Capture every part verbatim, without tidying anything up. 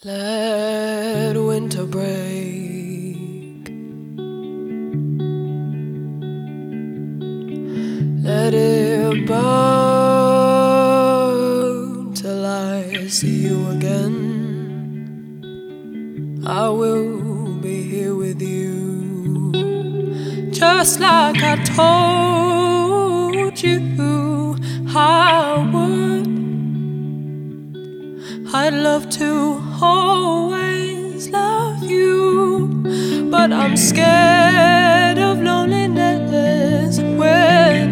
Let winter break, let it burn till I see you again. I will be here with you, just like I told you I would. I'd love to always love you, but I'm scared of loneliness when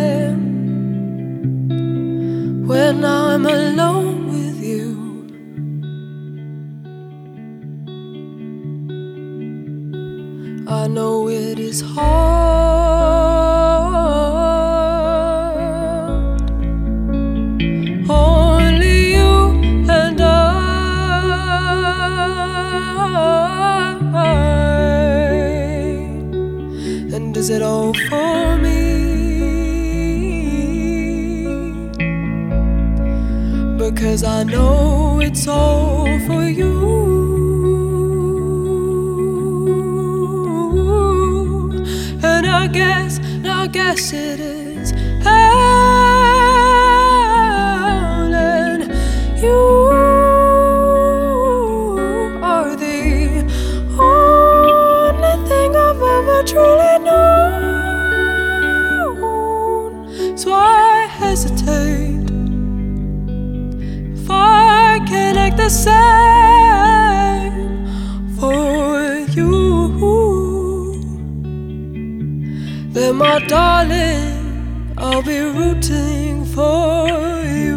I'm when I'm alone with you. I know it is hard, only you and I. And is it all for me? Because I know it's all for you. And I guess, I guess it is hell, and you are the only thing I've ever truly known. So I hesitate if I can act the same for you. Then my darling, I'll be rooting for you.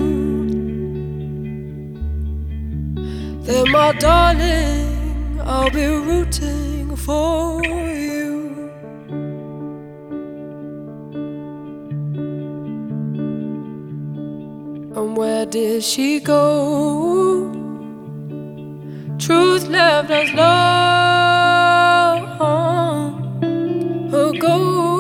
Then my darling, I'll be rooting for you. And where did she go? Truth left us long ago.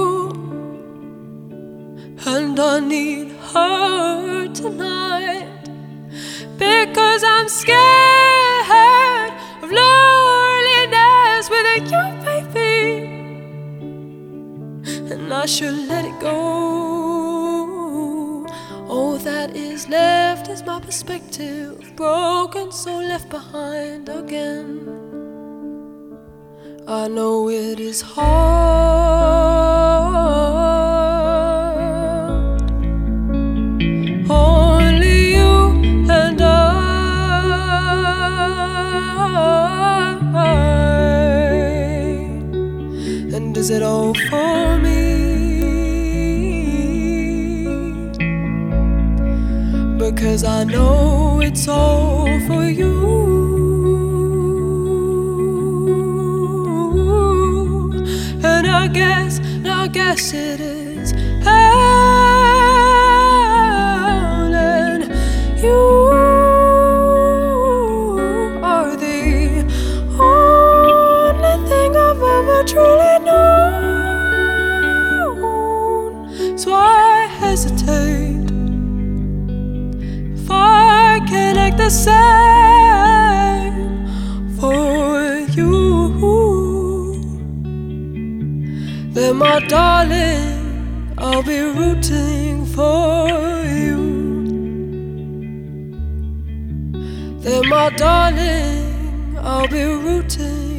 And I need her tonight, because I'm scared of loneliness with you, baby. And I should let it go. All that is left is my perspective, broken, so left behind again. I know it is hard, only you and I. And is it all for me? Because I know it's all for you. And I guess, I guess it is hell, and you are the only thing I've ever truly known. So I hesitate if I can act the same for you. Then my darling, I'll be rooting for you. Then my darling, I'll be rooting